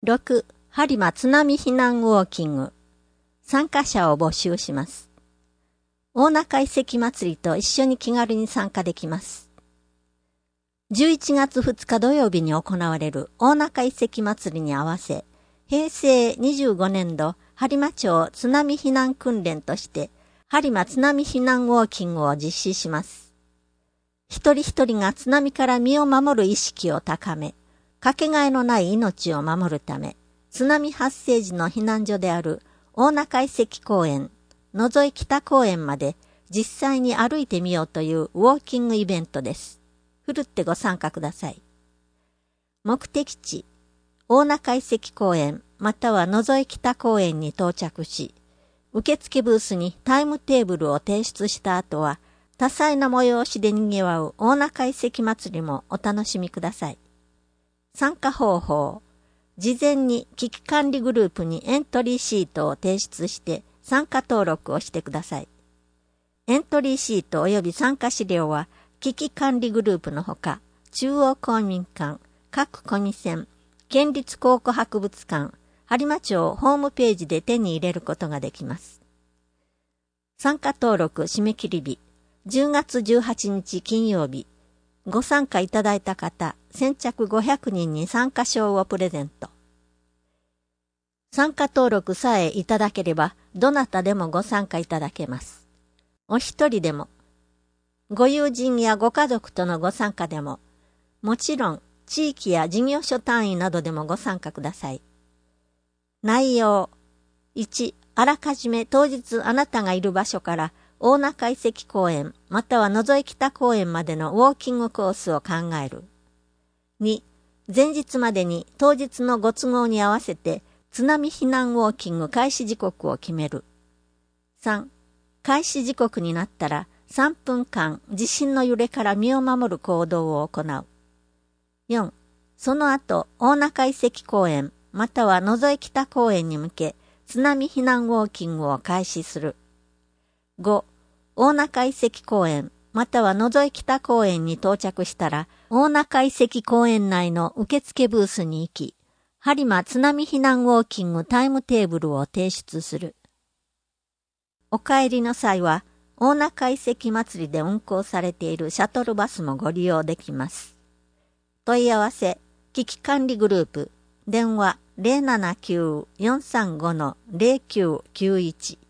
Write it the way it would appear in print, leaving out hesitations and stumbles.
6、播磨津波避難ウォーキング。参加者を募集します。大中遺跡祭りと一緒に気軽に参加できます。11月2日土曜日に行われる大中遺跡祭りに合わせ、平成25年度播磨町津波避難訓練として、播磨津波避難ウォーキングを実施します。一人一人が津波から身を守る意識を高め、かけがえのない命を守るため、津波発生時の避難所である大中遺跡公園、野添北公園まで実際に歩いてみようというウォーキングイベントです。ふるってご参加ください。目的地、大中遺跡公園または野添北公園に到着し、受付ブースにタイムテーブルを提出した後は、多彩な催しで賑わう大中遺跡祭りもお楽しみください。参加方法。事前に危機管理グループにエントリーシートを提出して参加登録をしてください。エントリーシート及び参加資料は危機管理グループのほか、中央公民館、各コミセン、県立考古博物館、播磨町ホームページで手に入れることができます。参加登録締め切り日、10月18日金曜日。ご参加いただいた方、先着500人に参加証をプレゼント。参加登録さえいただければ、どなたでもご参加いただけます。お一人でも、ご友人やご家族とのご参加でも、もちろん地域や事業所単位などでもご参加ください。内容、1、あらかじめ当日あなたがいる場所から大中遺跡公園または野添北公園までのウォーキングコースを考える。2、前日までに当日のご都合に合わせて津波避難ウォーキング開始時刻を決める。3、開始時刻になったら3分間地震の揺れから身を守る行動を行う。4、その後大中遺跡公園または野添北公園に向け津波避難ウォーキングを開始する。5、大中遺跡公園または野添北公園に到着したら大中遺跡公園内の受付ブースに行き、播磨津波避難ウォーキングタイムテーブルを提出する。お帰りの際は大中遺跡祭りで運行されているシャトルバスもご利用できます。問い合わせ、危機管理グループ、電話 079-435-0991